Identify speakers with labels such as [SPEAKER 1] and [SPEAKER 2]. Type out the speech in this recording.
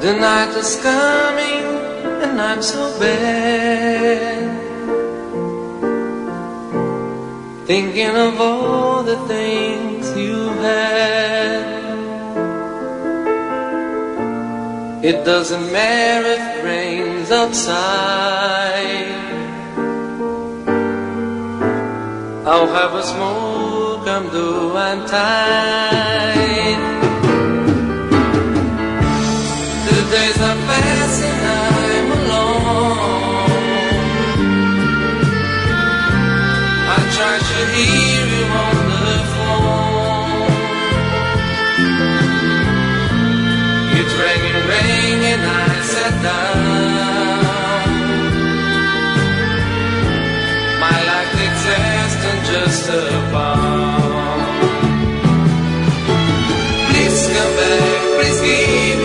[SPEAKER 1] The night is coming and I'm so bad, thinking of all the things you had. It doesn't matter if it rains outside, I'll have a smoke, I'm do and tight. The days are passing, I'm alone. I try to hear you on the phone. It's raining, and I sat down. My life exists in just about. Please come back, please give